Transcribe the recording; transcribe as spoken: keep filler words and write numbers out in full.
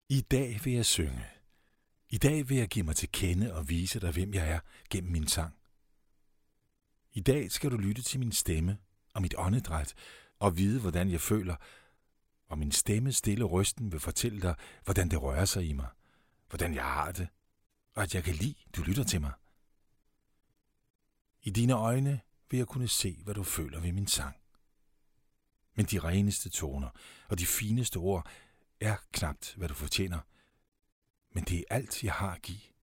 I dag vil jeg synge. I dag vil jeg give mig til kende og vise dig, hvem jeg er gennem min sang. I dag skal du lytte til min stemme og mit åndedræt og vide, hvordan jeg føler, og min stemme stille røsten vil fortælle dig, hvordan det rører sig i mig, hvordan jeg har det, og at jeg kan lide, du lytter til mig. I dine øjne vil jeg kunne se, hvad du føler ved min sang. Men de reneste toner og de fineste ord er knapt, hvad du fortjener. Men det er alt, jeg har at give.